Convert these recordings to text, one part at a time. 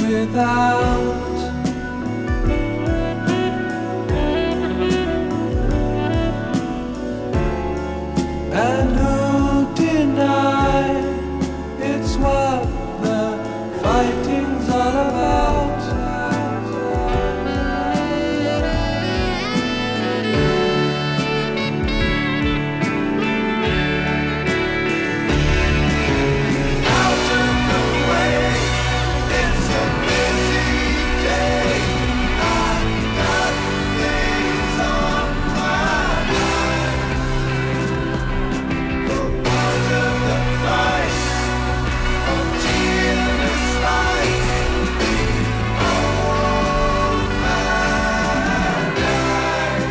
without. And who deny it's what the fighting's all about? Out of the way, it's a busy day. I've got things on my mind. Out of the price of tea in this life, the old man died.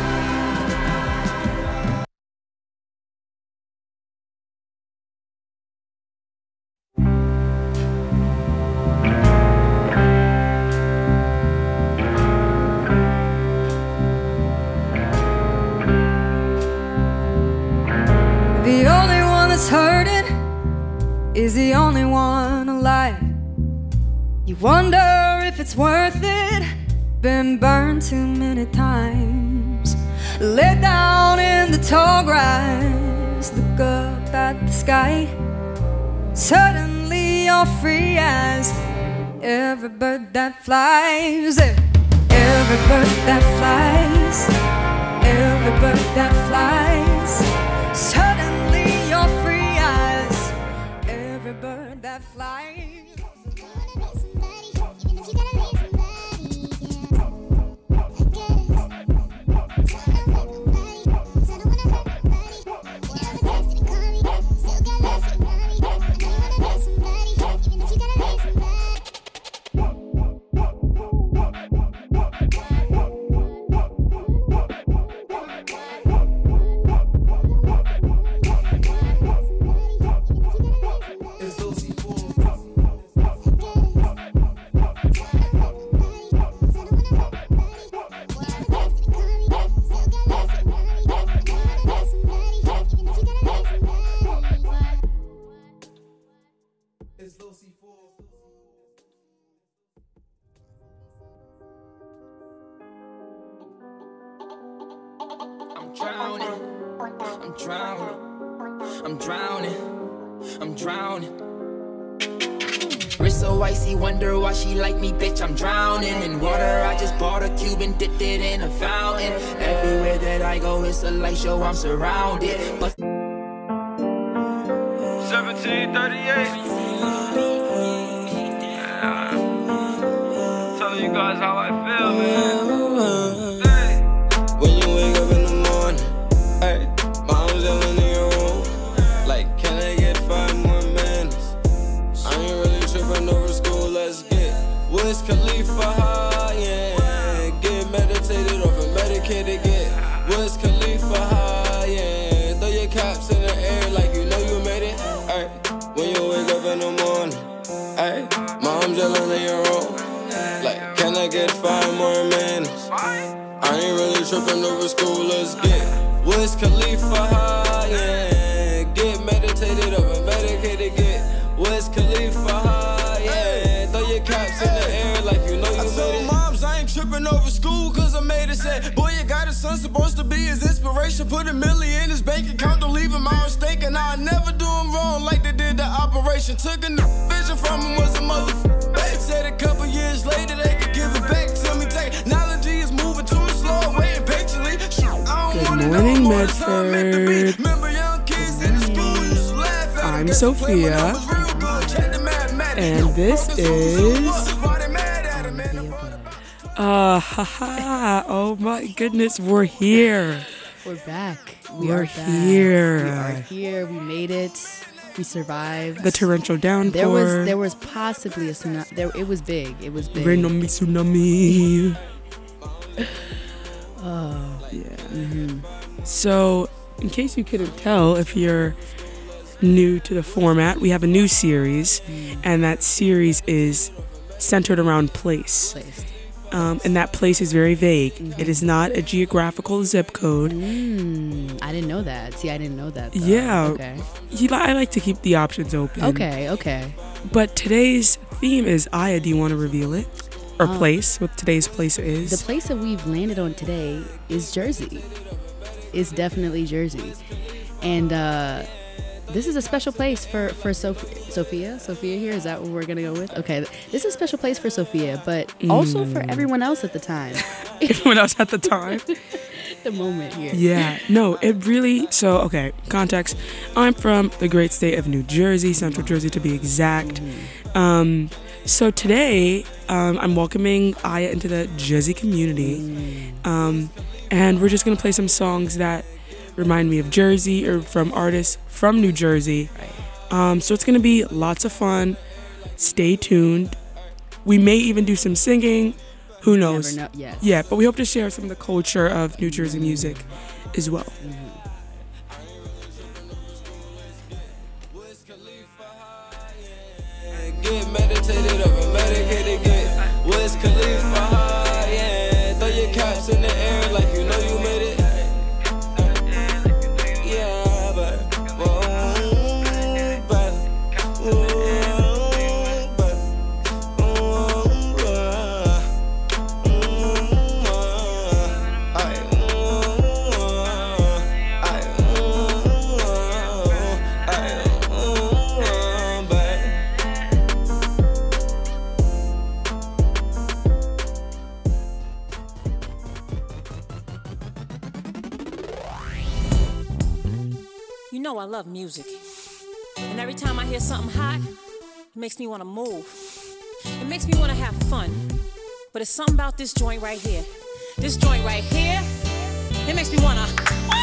The only one that's hurting is the only one alive. You wonder if it's worth it, been burned too many times. Lay down in the tall grass, look up at the sky. Suddenly you're free as every bird that flies. Every bird that flies, every bird that flies. Suddenly you're free as every bird that flies. I'm drowning, I'm drowning, I'm drowning, I'm drowning. Wrist so icy, wonder why she like me, bitch, I'm drowning in water. I just bought a cube and dipped it in a fountain. Everywhere that I go, it's a light show, I'm surrounded. But 1738. Tell you guys how I feel, man. When you wake up in the morning, hey, mom's yelling in your room, like, can I get 5 more minutes? I ain't really tripping over school, let's get Wiz Khalifa high, yeah. Get meditated off and medicated, get Wiz Khalifa high, yeah. Throw your caps in the air like you know you made it, hey. When you wake up in the morning, hey, mom's yelling in your room, like, can I get 5 more minutes? I ain't really tripping over school, let's get Wiz Khalifa high, yeah. Get meditated up and medicated, get Wiz Khalifa high, yeah. Throw your caps in the air like you know you made it. I told moms I ain't tripping over school cause I made it. Said, boy, you got a son supposed to be his inspiration. Put $1 million in his bank account, don't leave him out mistake. And I'll never do him wrong like they did the operation. Took a vision from him, was a motherfucker. They said a couple years later they could give it back to me. Technology is moving too slow, waiting patiently. Good morning, Medford. I'm Sophia, and this is oh my goodness, we're here. We're back. We're here. We are here. We made it. We survived. The torrential downpour. There was possibly a tsunami. It was big. It was big. Rain on me, tsunami. Oh yeah. Mm-hmm. So, in case you couldn't tell, if you're new to the format, we have a new series, and that series is centered around place. And that place is very vague. It is not a geographical zip code. I didn't know that. See, I didn't know that, though. Yeah. Okay. I like to keep the options open. Okay. But today's theme is Aya. Do you want to reveal it? Or place? What today's place is? The place that we've landed on today is Jersey. It's definitely Jersey. And this is a special place for Sophia. Sophia here, is that what we're going to go with? Okay, this is a special place for Sophia, but also for everyone else at the time. Everyone else at the time? The moment here. Yeah, no, it really, so, okay, context. I'm from the great state of New Jersey, Central Jersey to be exact. So today, I'm welcoming Aya into the Jersey community. And we're just going to play some songs that remind me of Jersey or from artists from New Jersey. So it's going to be lots of fun. Stay tuned. We may even do some singing. Who knows? Never know. Yes. Yeah, but we hope to share some of the culture of New Jersey music as well. Get meditated over, medicated, get Wiz Khalifa high, yeah. Throw your caps in the air like you know you made it. Yeah, but, You know I love music. And every time I hear something hot, it makes me want to move. It makes me want to have fun. But it's something about this joint right here. This joint right here, it makes me want to...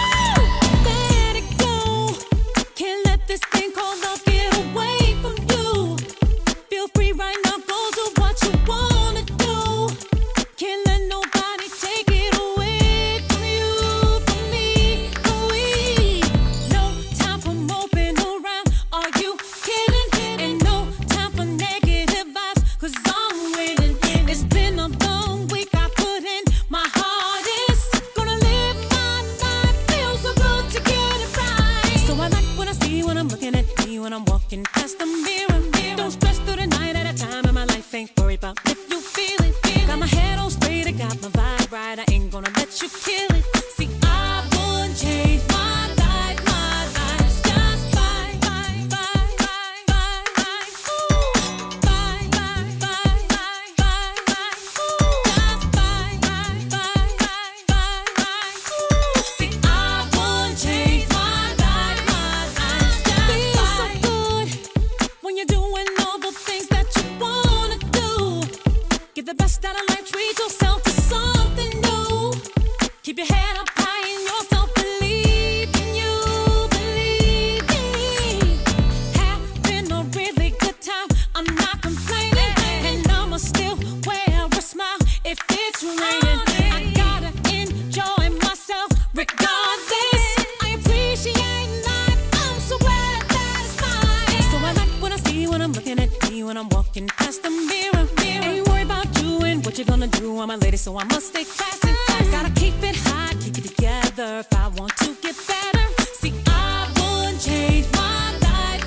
Let it go. Can't let this thing called love get away from you. Feel free right now, go do what you want to do. Can't let nobody take it away from you, from me, from we. No time for moping around, are you kidding? And no time for negative vibes, cause I'm winning. It's been a long week, I put in my hardest. Gonna live my life, feels so good to get it right. So I like what I see when I'm looking at me, when I'm walking past the mirror. Don't stress through the night at a time, and my life ain't worried about if you feel it. Got my head on straight, I got my vibe right, I ain't gonna let you kill it. See, I wouldn't change my life, just bye, bye, bye, bye, bye, bye, ooh, bye, bye, bye, bye, bye, bye, ooh, just bye, bye, bye, bye, bye, bye, ooh. See, I wouldn't change my life, just feels so good when you're doing all the things that you wanna do. Get the best out of life, treat yourself to something new. Keep your head up high in yourself, believe in you, believe me. Having a really good time, I'm not complaining. And I'ma still wear a smile if it's raining. I gotta enjoy myself regardless. I appreciate life, I'm so glad that it's mine. So I like what I see when I'm looking at me, when I'm walking past the mirror. Ain't worried about you and what you're gonna do, I'm a lady, so I must stay classy. Gotta keep it high, keep it together if I want to get better. See, I wouldn't change my life,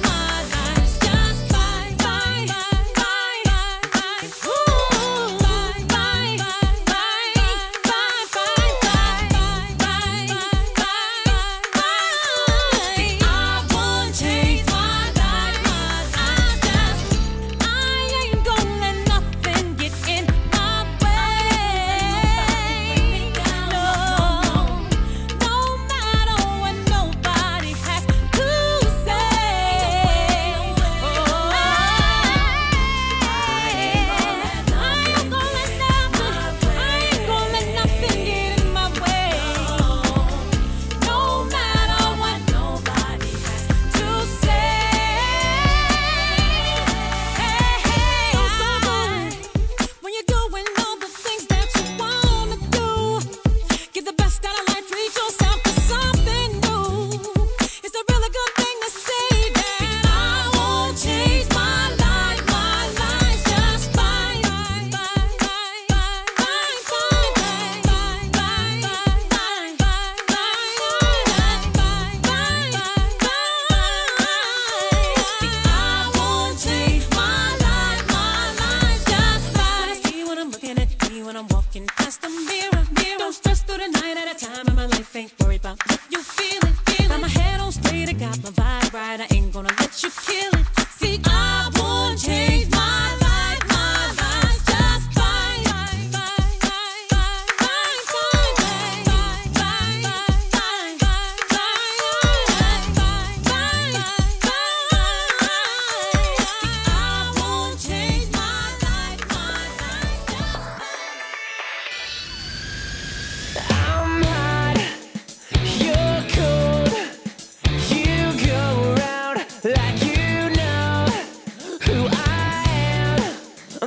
just bye, bye, bye, bye, bye, ooh, bye, bye, bye, bye, bye, bye, bye, bye, bye, bye. See, I wouldn't change my life, I ain't gonna let nothing get in my way. No matter what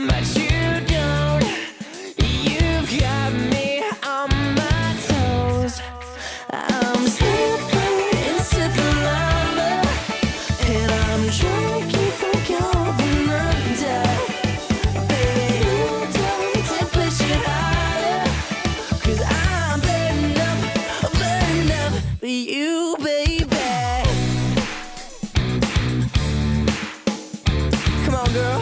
but you don't. You've got me on my toes. I'm slipping into the lava, and I'm trying to keep from going under. Baby, you don't to push it harder, 'cause I'm burning up for you, baby. Come on, girl.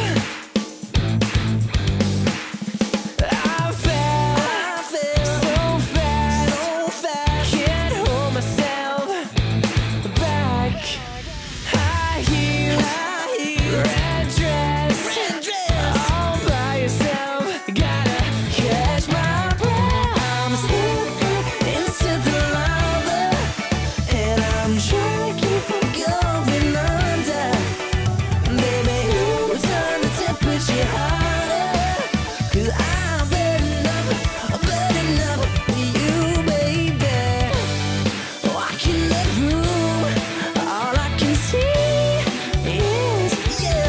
I fell so fast, can't hold myself back. High heels, red dress, all by yourself. Gotta catch my breath. I'm slipping into the lava, and I'm trying to keep from going under. Baby, you turn the temperature harder, 'cause I'm burning up for you, baby. Oh, I can let room, all I can see is you.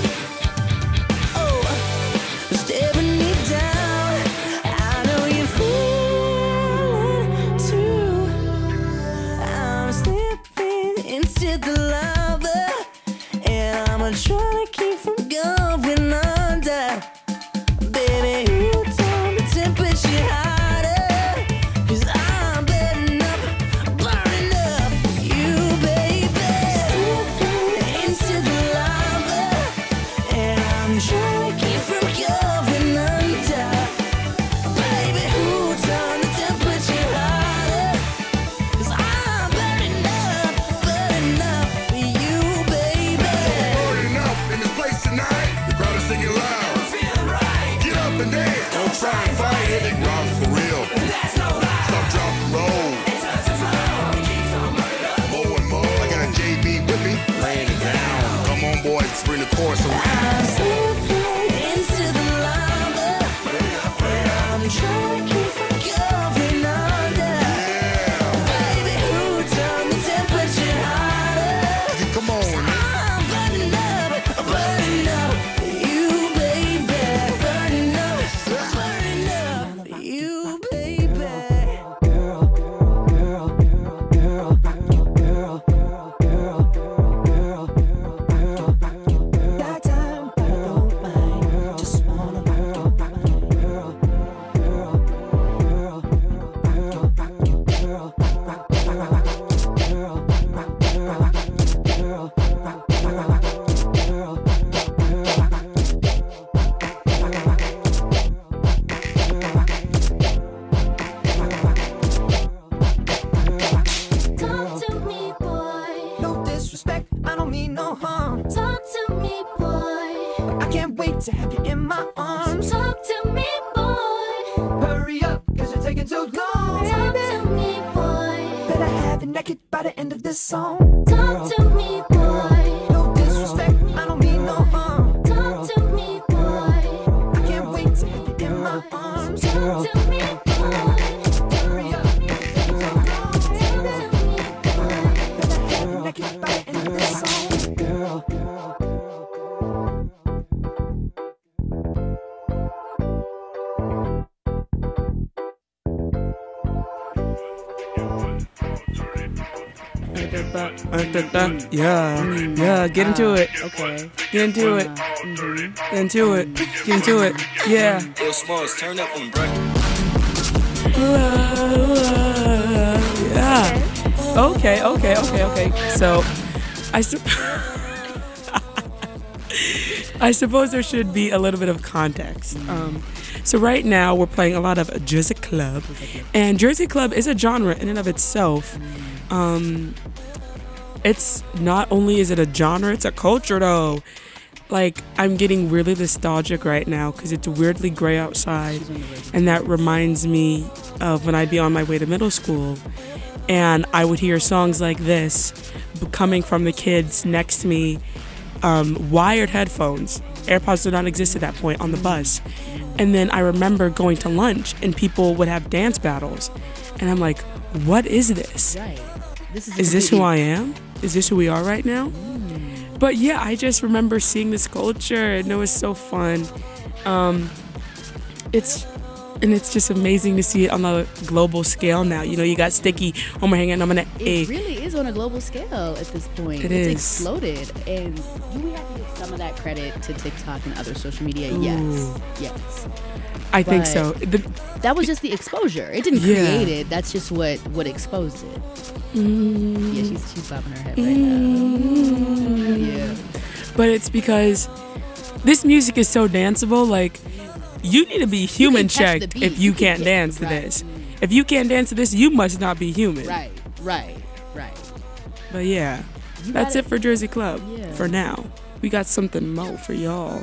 Oh, staring me down, I know you feel it too. I'm slipping into the lava, and I'm trying to keep from going under. Baby, you turn the temperature harder, 'cause I'm burning up you, baby. Slipping into the lava, and I'm trying to keep from going under. Baby, who turn the temperature harder, 'cause I'm burning up for you, baby. Burning up in this place tonight. The crowd is singing loud. Get up and dance. Don't try and fight it. Rock for real. Stop, drop, and roll. More and more. I got JB with me, laying it down. Come on, boys, bring the chorus around. I'm slipping into the lava, and I'm trying to keep from going under. Baby, who turn the temperature harder? Come on, man. I'm burning up for you, baby. Burning up for you, baby. Got time, but I don't mind. Just wanna Talk to me, boy. no disrespect, I don't mean no harm. Talk to me, boy. I can't wait to have you in my arms. Talk to me, boy. Hurry up, 'cause you're taking too long. Talk to me, boy. Better have you naked by the end of this song. Talk to me, boy. No disrespect, I don't mean no harm. Talk to me, boy. I can't wait to have you in my arms. Talk to me, boy. Hurry up, 'cause you're taking too long. Talk to me, boy. Better have you naked by the end of this song. Yeah, get into it. Okay. Get into it. Get into it. Get into it. Yeah. Yo, Smalls, turn up and break. Yeah. Okay. So, I suppose there should be a little bit of context. So right now we're playing a lot of Jersey Club, and Jersey Club is a genre in and of itself. It's not only is it a genre, it's a culture though. Like, I'm getting really nostalgic right now because it's weirdly gray outside, and that reminds me of when I'd be on my way to middle school and I would hear songs like this coming from the kids next to me, wired headphones. AirPods did not exist at that point, on the bus. And then I remember going to lunch and people would have dance battles, and I'm like, what is this? Right. Is this who I am? Is this who we are right now? But yeah, I just remember seeing this culture and it was so fun. It's just amazing to see it on a global scale now. You know, you got Sticky, Homer hanging on It really is on a global scale at this point. It's exploded, and we have to give some of that credit to TikTok and other social media. Yes. I think But so. that was just the exposure. It didn't create it. That's just what exposed it. Yeah, she's bobbing her head right now. Yeah. But it's because this music is so danceable. Like, you need to be human catch the checked beat. if you You can can't get- dance to right. this. If you can't dance to this, you must not be human. Right. But yeah, You that's gotta- it for Jersey Club Yeah. for now. We got something more for y'all.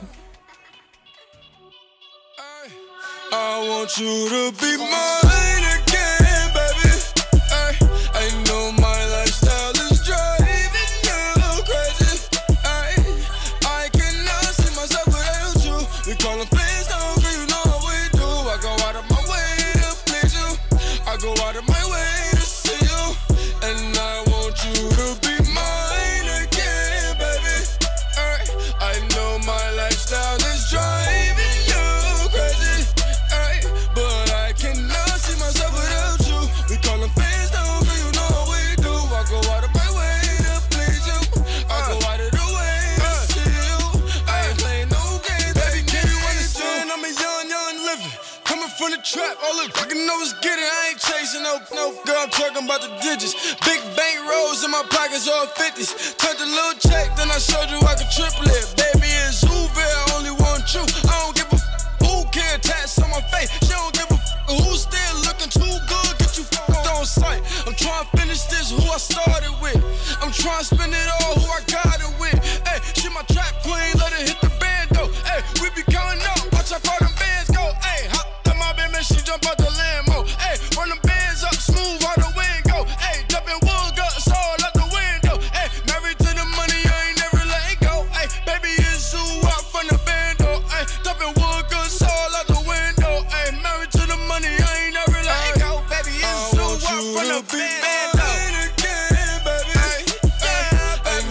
I want you to be mine again, baby. I know my lifestyle is driving you crazy. I cannot see myself without you. We call them friends now, girl, you know how we do. I go out of my way to please you. I go out of my way to see you. And I want you to be mine again, baby. I know my lifestyle is driving you crazy. But I cannot see myself without you. We call them fans now, girl, you know how we do. I go out of my way to please you. I go out of the way to see you. I ain't playing no games, baby. Can you understand? I'm a young living. Coming from the trap, all the fucking know is getting. I ain't chasing no girl, I'm talking about the digits. Big bank rolls in my pockets, all 50s. Turned a little check, then I showed you I could triple it. Baby, it's Uber, I only want you. I don't give a who can't tax on my face. She don't give a who's still looking too good. Get you fucked on sight. I'm trying to finish this, who I started with. I'm trying to spend it all, who I got it with. Hey, she my trap queen, let her hit the bando. Hey, we be counting up, watch how far them bands go. Hey, hop in my baby, she jump out the Lambo. Hey, run them bands up, smooth how the wind go. Hey, jumping wood guts all out the window. Hey, married to the money, I ain't never letting go. Hey, baby, it's who out from the bando. Hey, jumping wood guts all out the window. Hey, married to the money, I ain't never letting go. Baby, it's who out from the bando. I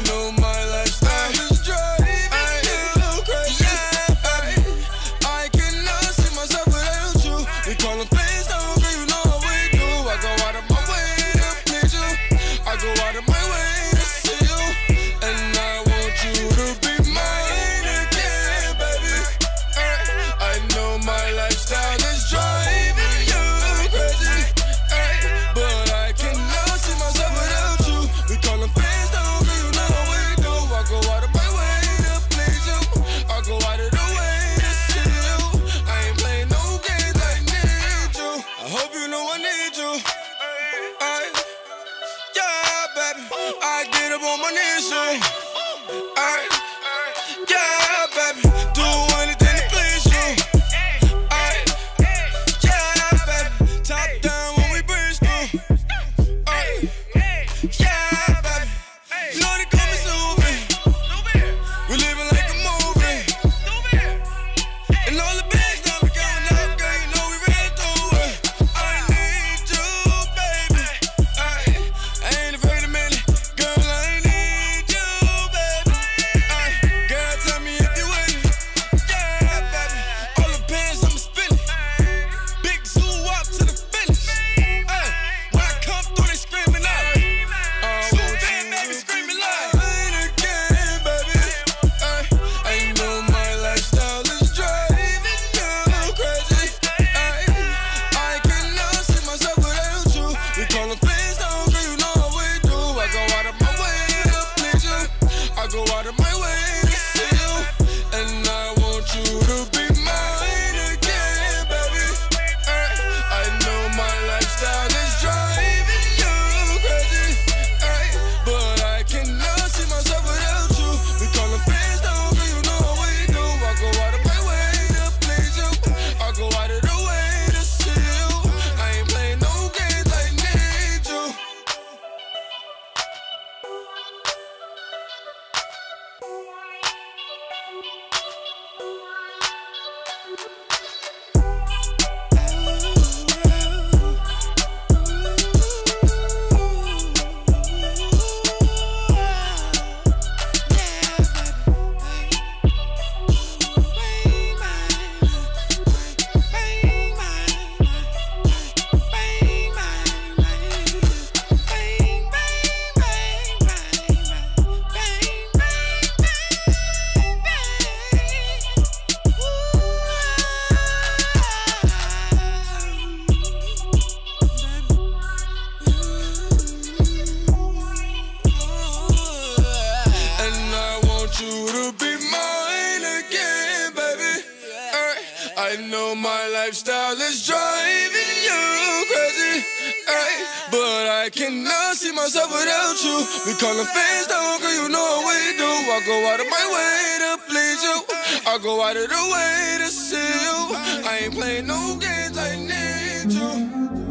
I know my lifestyle is driving you crazy, ay, but I cannot see myself without you. We calling fans down, girl, you know what we do. I go out of my way to please you. I go out of the way to see you. I ain't playing no games, I need you.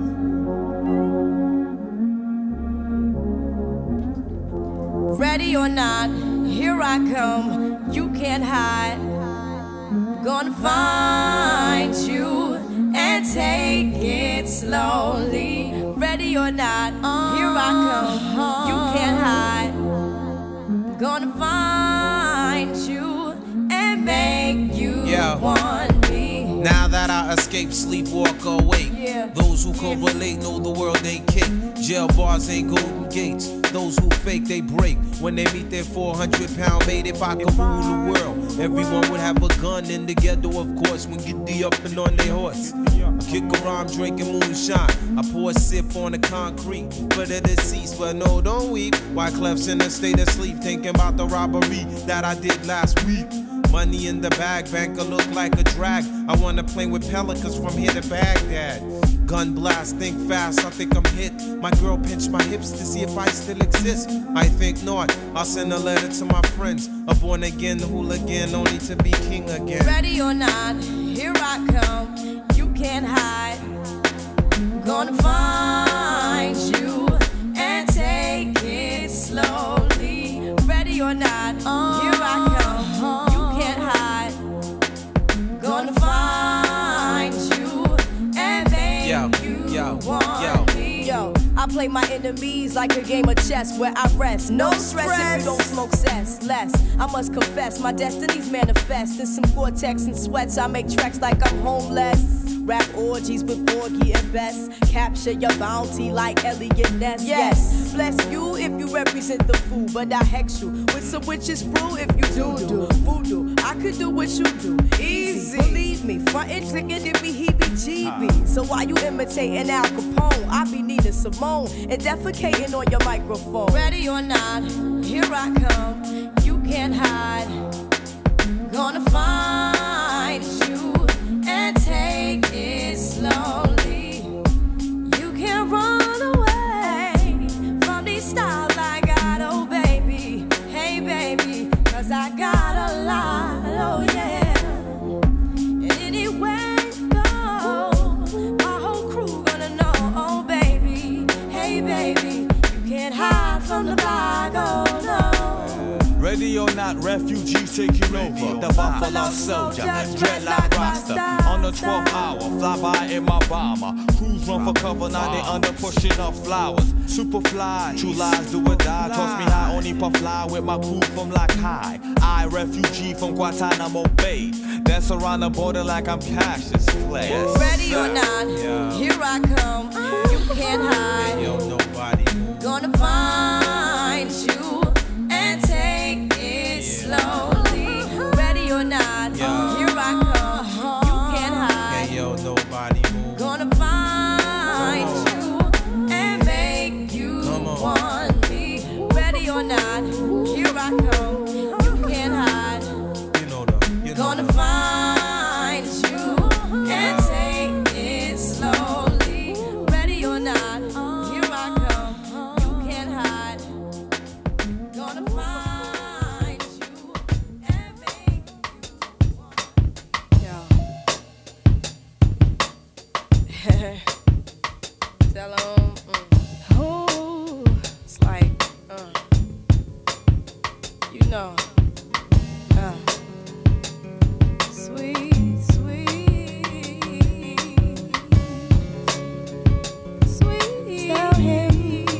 Ready or not, here I come. You can't hide. Gonna find you and take it slowly. Ready or not, here I come. You can't hide. Gonna find you and make you want me. Now that I escape, sleep, walk awake. Yeah. Those who correlate know the world ain't kick. Jail bars ain't golden gates. Those who fake, they break. When they meet their 400-pound mate, if I could rule the world, everyone would have a gun in the ghetto, of course, when get the up and on their horse. I kick around drinking moonshine. I pour a sip on the concrete for the deceased, but no, don't weep. Wyclef's in a state of sleep, thinking about the robbery that I did last week. Money in the bag, banker look like a drag. I wanna play with pelicans from here to Baghdad. Gun blast, think fast, I think I'm hit. My girl pinched my hips to see if I still exist. I think not, I'll send a letter to my friends. A born again hooligan, only to be king again. Ready or not, here I come. You can't hide. Gonna find you and take it slowly. Ready or not, here I come. You can't hide. Gonna find you and make you want me. Yo, I play my enemies like a game of chess where I rest. No stress if you don't smoke cess. Less, I must confess, my destinies manifest. In some Gore-Tex and sweats, I make tracks like I'm homeless. Rap orgies with Borgie and Best. Capture your bounty like Elliot Ness. Yes, bless you if you represent the fool, but I hex you with some witches brew if you do voodoo. I could do what you do, easy. Believe me, frontin' trickin' give me heebie-jeebies. So while you imitating Al Capone, I be needing Simone and defecating on your microphone. Ready or not, here I come. You can't hide. Gonna find you and take it slowly. You can't run away from these styles I got, oh baby. Hey baby, 'cause I got a lot, oh yeah. And anywhere you go, my whole crew gonna know, oh baby. Hey baby, you can't hide from the block, oh no. Ready or not, refugees taking over. The Buffalo Soldier, dreadlock roster. On the 12th hour, fly by in my bomber. Crews run for cover, now they under pushing up flowers. Superfly, true lies do or die. Toss me high, only puff fly with my crew from Lock High. I, refugee from Guantanamo Bay. Dance around the border like I'm Cassius Clay. Yes, ready or not, here I come. You can't hide. Yo, nobody gonna find you and take it slowly. Ready or not, here I come. You can't hide. Hey, yo, nobody move. Gonna find you and make you want me. Ready or not, here I come. You can't hide. Gonna find you and take it slowly. Ready or not, here I come. You can't hide. Gonna find you and make you tell 'em. Oh, it's like, you know. Sweet, sweet, sweet. Tell him.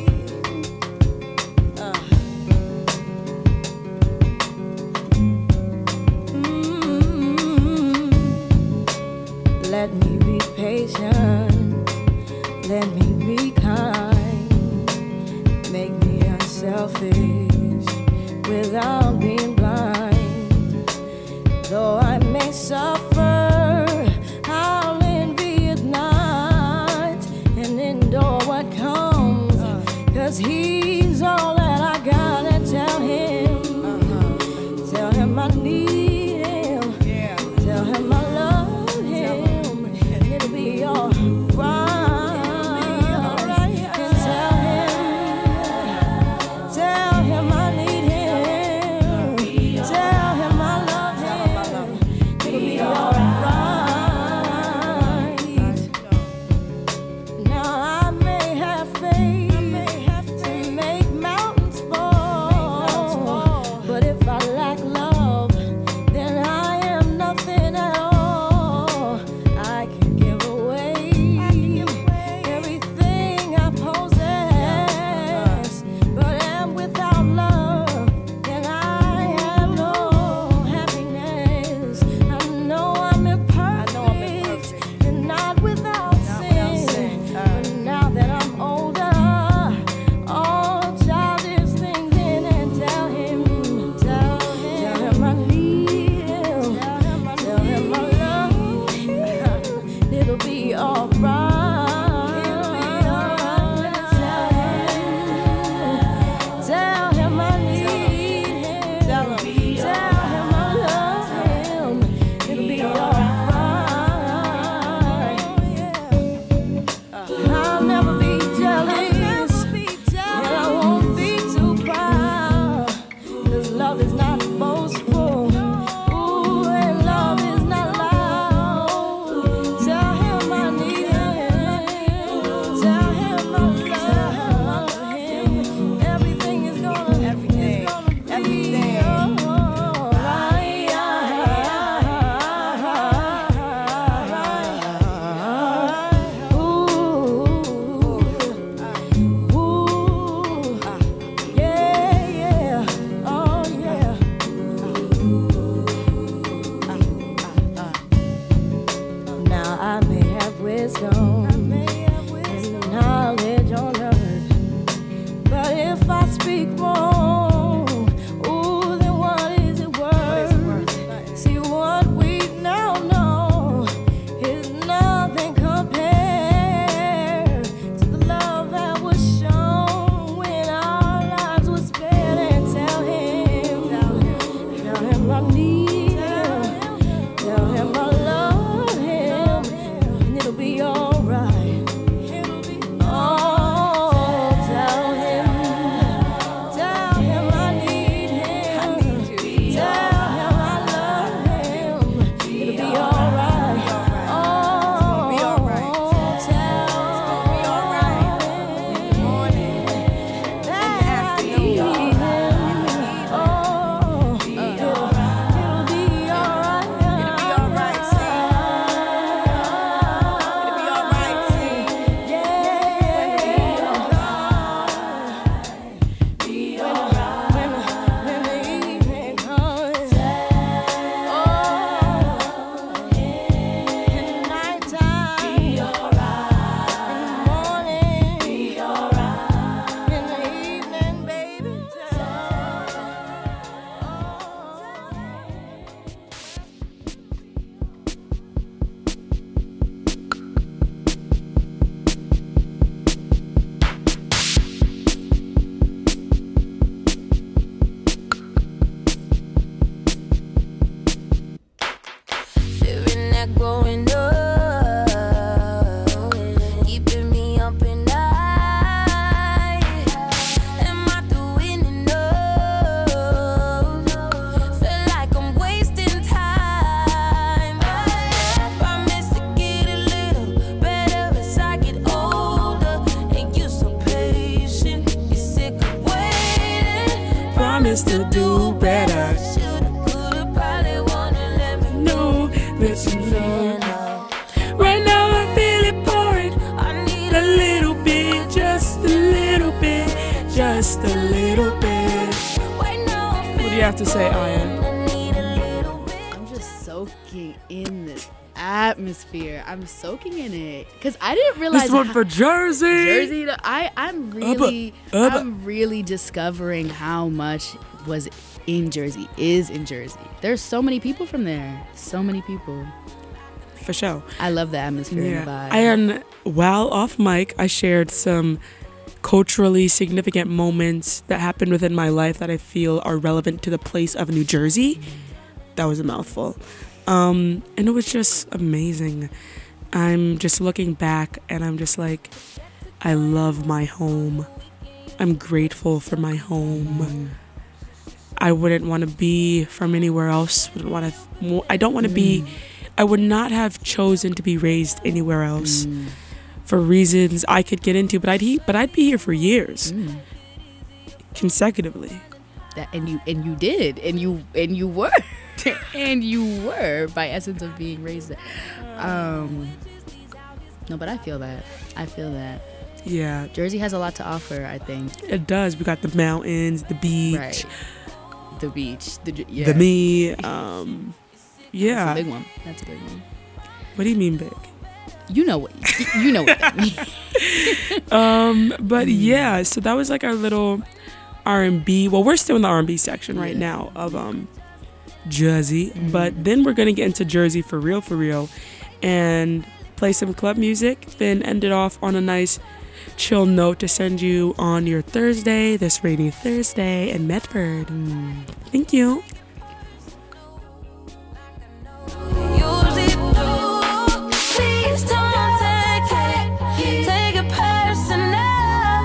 Let me be patient. Let me be kind. Make me unselfish without being blind. Though I may suffer, I'll envy it not and endure what comes. 'Cause he's all that I gotta tell him. Tell him I need him. Tell him I love him. is gone, and knowledge on earth. But if I speak wrong, ooh, then what is it worth? See, what we now know is nothing compared to the love that was shown when our lives were spared. And tell him I need him, tell him I love him, and it'll be alright. Oh, tell him I need him, tell him I love him, it'll be alright. Oh, tell him that I need him. Oh, it'll be alright. Feeling that growing up, keeping me up at night. Am I doing enough? Feel like I'm wasting time. Promise to get a little better as I get older. And you so patient, you're sick of waiting. Promise to do better. Shoulda, coulda, probably wanna let me No, listen, Lord. Right now I feel it pouring. I need A little bit, just a little bit, just a little bit. What do you have to say, Aya? I'm just soaking in this atmosphere. I'm soaking in it because I didn't realize This one for Jersey. Jersey. I'm really discovering how much was in Jersey is in Jersey. There's so many people from there. So many people. For sure. I love the atmosphere and the vibe. And while off mic, I shared some culturally significant moments that happened within my life that I feel are relevant to the place of New Jersey. That was a mouthful. And it was just amazing. I'm just looking back and I'm just like, I love my home. I'm grateful for my home. I wouldn't want to be from anywhere else. I don't want to be. I would not have chosen to be raised anywhere else for reasons I could get into. But I'd be here for years, consecutively. And you did, and you were, and you were by essence of being raised there. No, but I feel that. Yeah, Jersey has a lot to offer. I think it does. We got the mountains, the beach. Right. The beach, yeah. The me. Yeah. That's a big one. What do you mean big? You know what that means. But yeah, so that was like our little R&B. Well, we're still in the R&B section right now of Jersey, but then we're gonna get into Jersey for real, and play some club music. Then end it off on a nice chill note to send you on your Thursday, this rainy Thursday in Medford. Thank you. Please don't take it personal.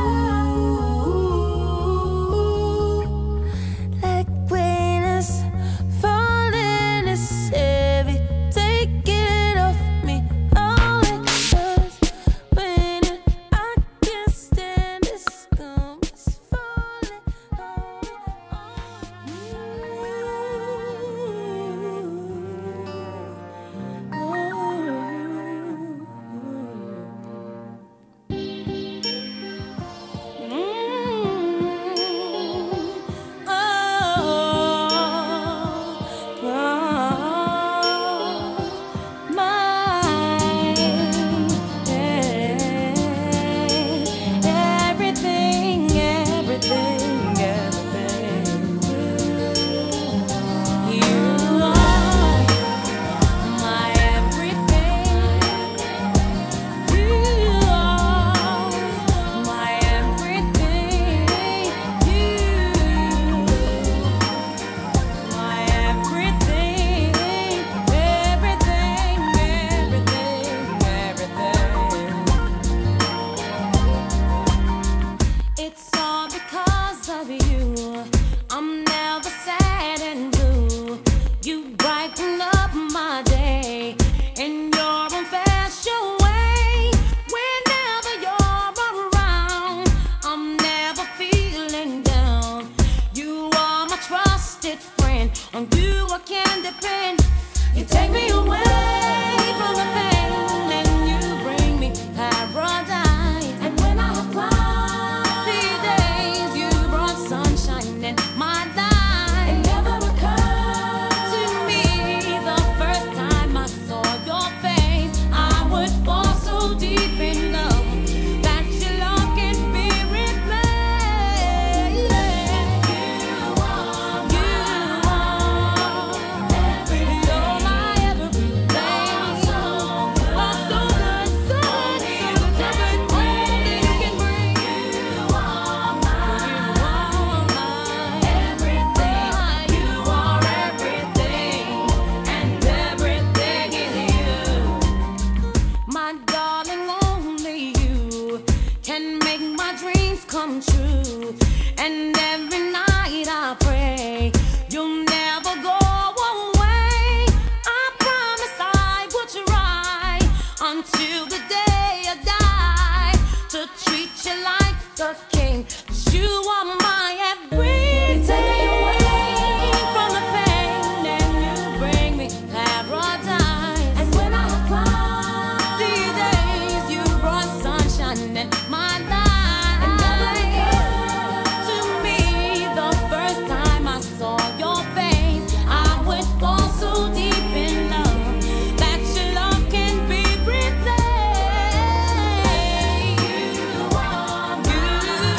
Like when it's falling, it's heavy. Take it off me. All it does when I can't stand it, it's falling on me. come true. And every night I pray you'll never go away. I promise I will try until the day I die to treat you like the king. 'Cause you are my everything. Take me away from the pain and you bring me paradise. And when I have cried these days, you brought sunshine in my life. And never to me the first time I saw your face, I would fall so deep in love that your love can be replaced. You are my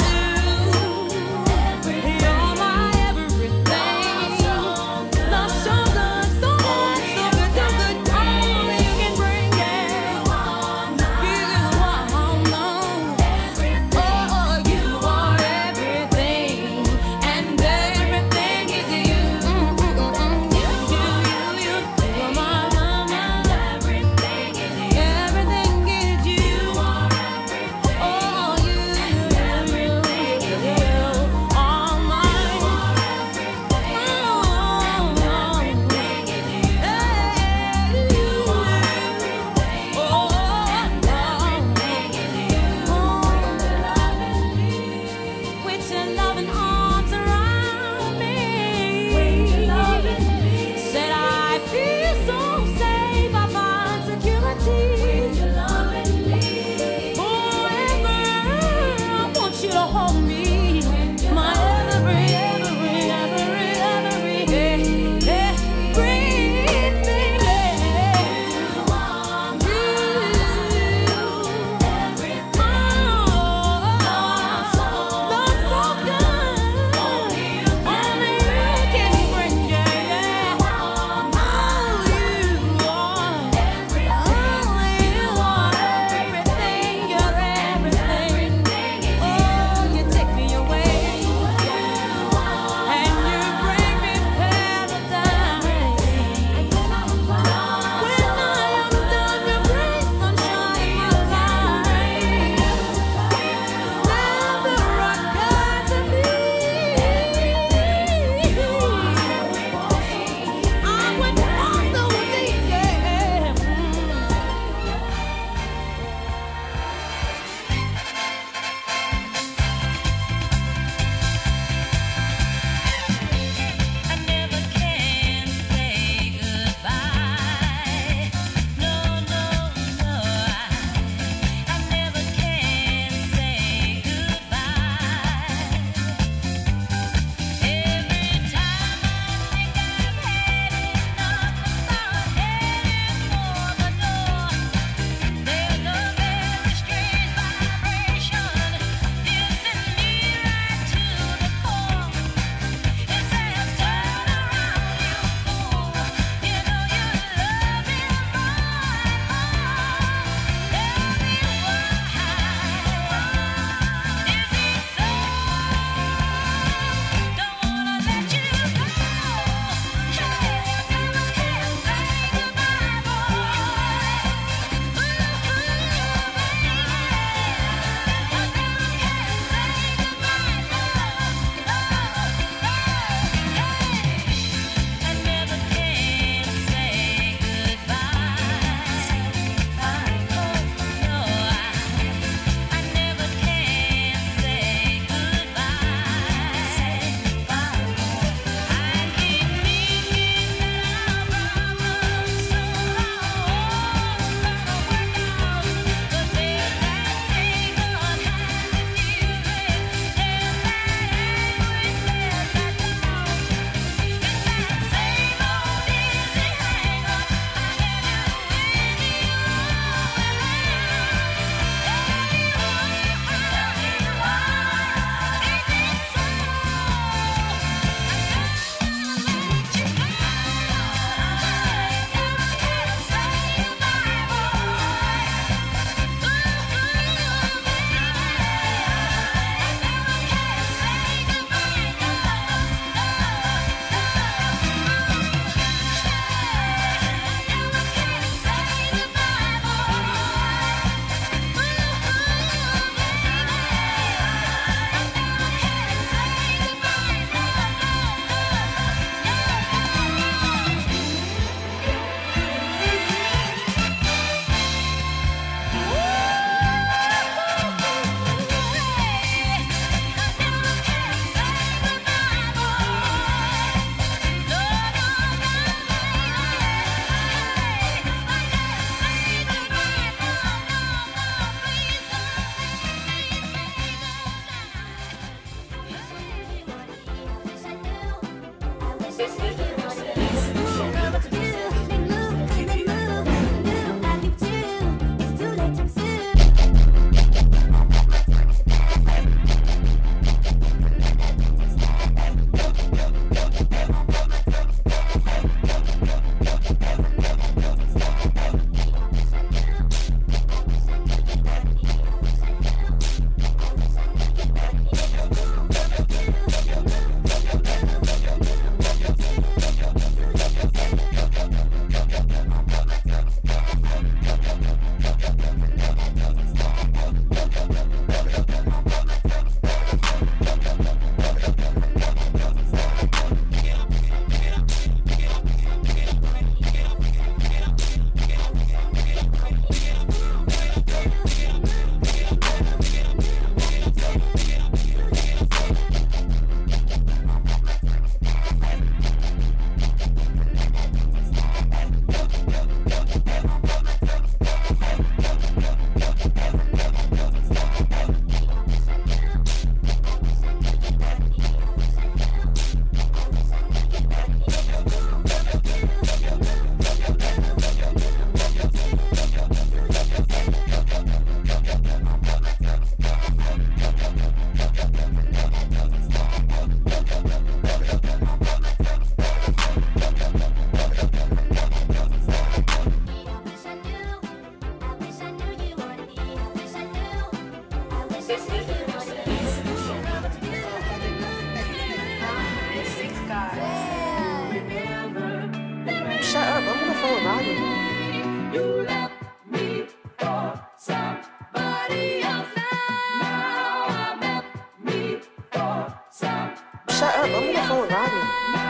Shut up, I'm on the phone with Robbie. You left me for somebody else. Now I left me for some. Shut up, I'm on the phone with Robbie.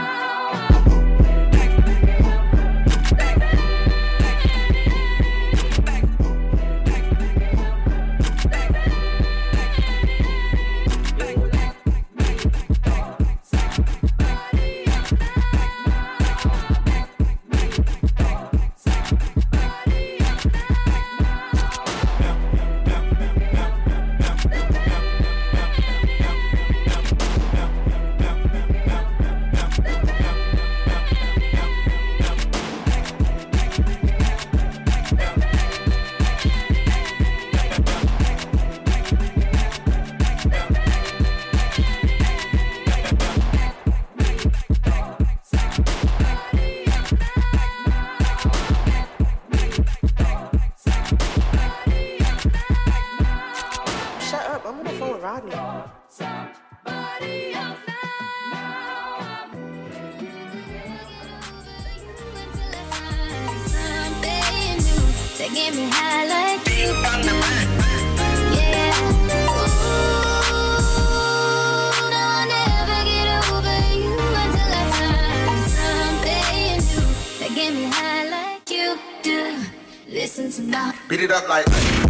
Shut up, I'm on the phone with Rodney. Somebody else. Something new that get me high like you. Yeah. Ooh, no, I'll never get over you until I find something new that get me high like you do. Listen to my Beat it up like.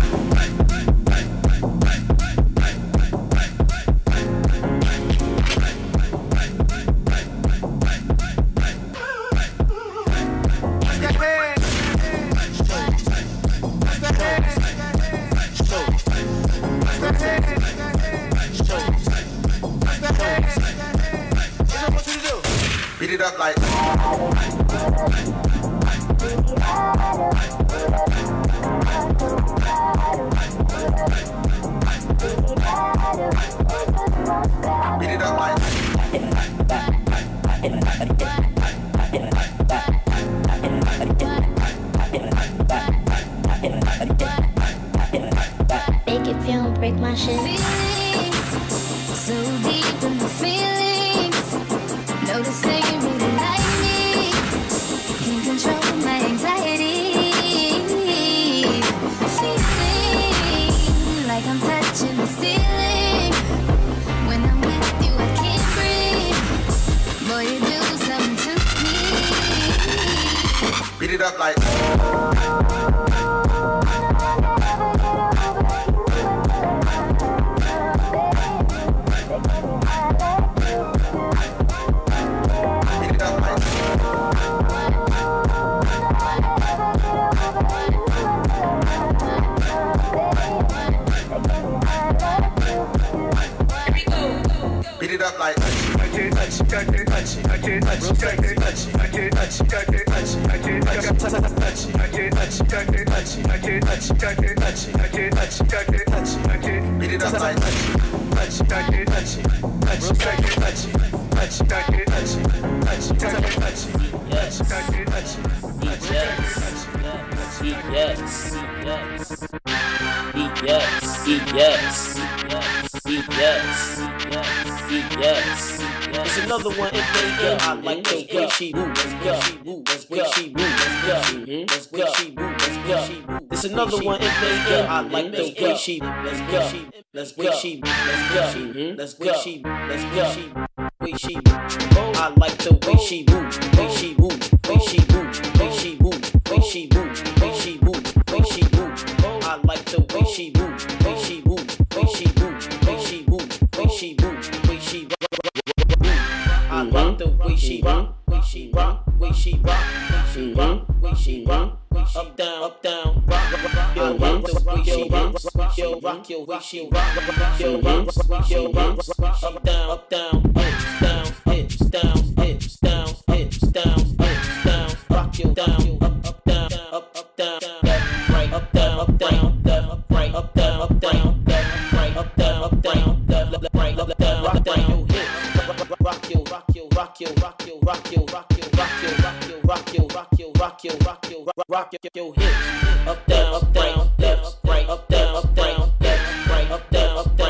Beat it up like. Beat it up like. make it feel and break my shit. Feelings so deep in the feelings. Noticing you really like me. Can't control my anxiety. Feeling like I'm touching the ceiling. When I'm with you, I can't breathe. Boy, you do something to me. Beat it up like. Beat it up like. Beat it up like. Yes. There's another one in there. I like the way she move. Let's go. Let's she move. Let's go. Let's go. There's another one in there. I like the way she move. Let's go. Let's go. Let's go. Let's go. Way she move. I like the way she move. Way she move. Way she move. Way she move. Way she move. Way she move. Way she move. I like the way she move. Way she move. Way she move. Way she move. Way she move. Way she move. I like the way she rock, way she rock, way she rock, way she rock, way she rock, up down, rock, yo, rock the way she rocks, yo, rock your way she rock, yo, rocks, yo, rocks, up down, hips down, hips down, hips down, hips down, rock your down, up down, left, right, up down, left, right, up down, left, right, up down, left, right, up down, rock down your hips. Rock your hips. Up down, left, right, up down, left, right, up down,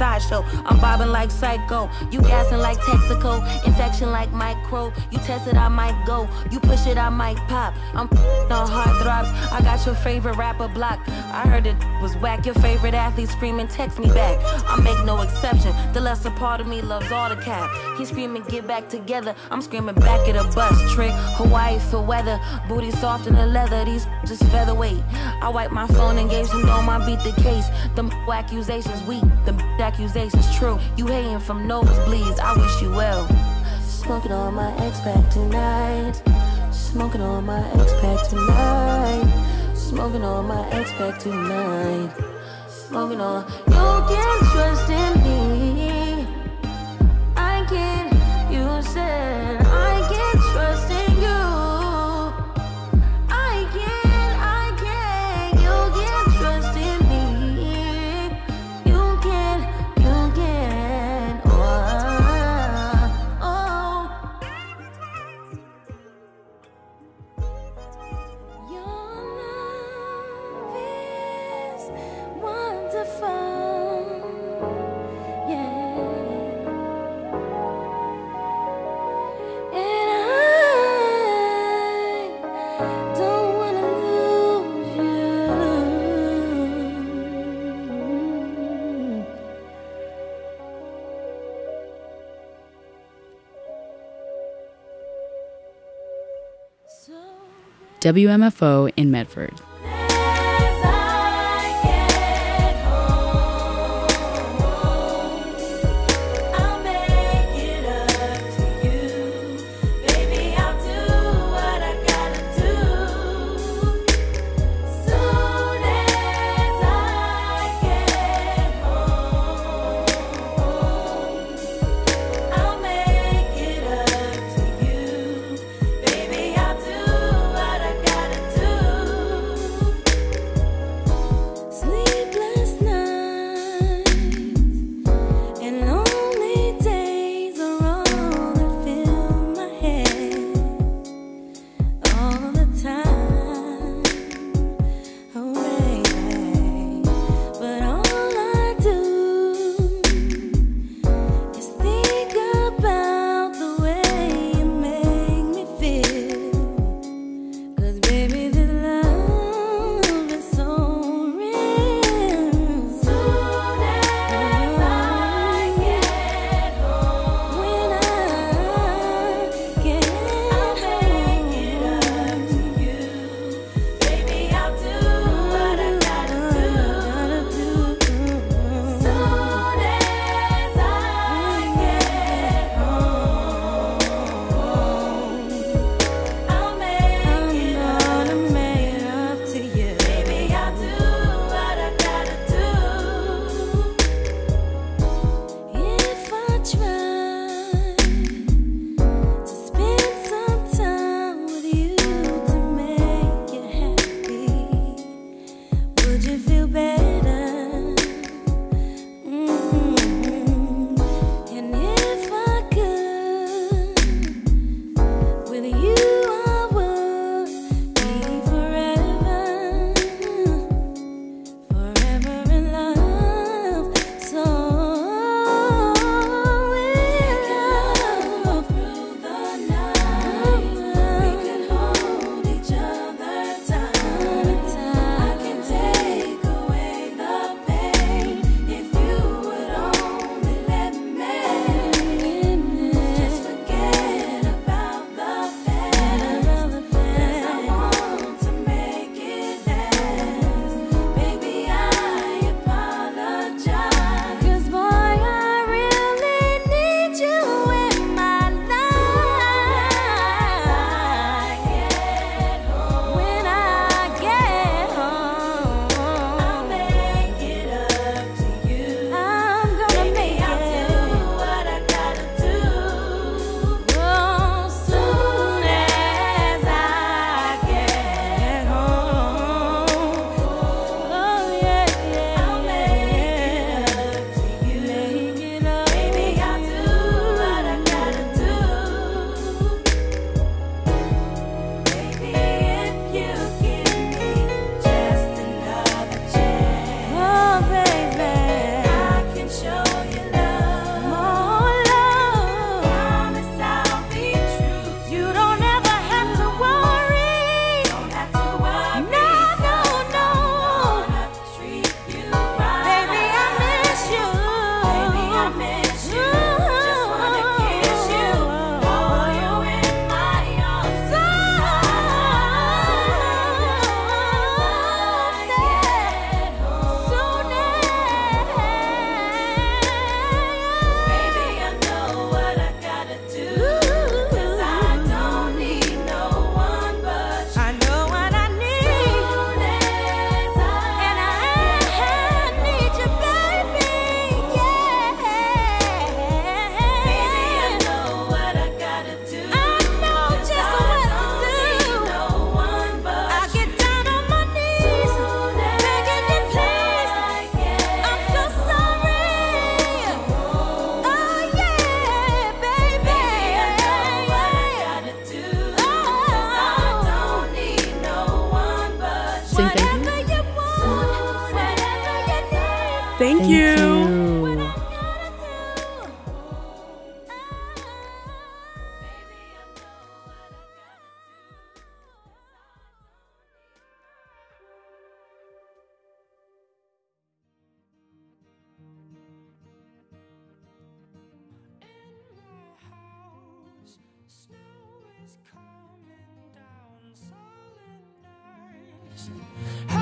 sideshow. I'm bobbing like Psycho. You gassing like Texaco. Infection like micro. You test it, I might go. You push it, I might pop. I'm on heartthrobs. I got your favorite rapper blocked. I heard it was whack. Your favorite athlete screaming, text me back. I make no exception. The lesser part of me loves all the cap. He's screaming, get back together. I'm screaming back at a bus. Trick Hawaii for weather. Booty soft in the leather. These just featherweight. I wiped my phone and gave some dome. I beat the case. Them accusations weak. Them accusations true. You hating from nosebleeds. I wish you well. Smoking on my ex-pack tonight. Smoking on my ex-pack tonight. Smoking on my ex-pack tonight. Smoking on. You can trust in me. I can. You said I can trust in you. I can. You can trust in me. You can. Oh. Your love is wonderful. Yeah. And I don't wanna lose you. WMFO in Medford. Thank you. How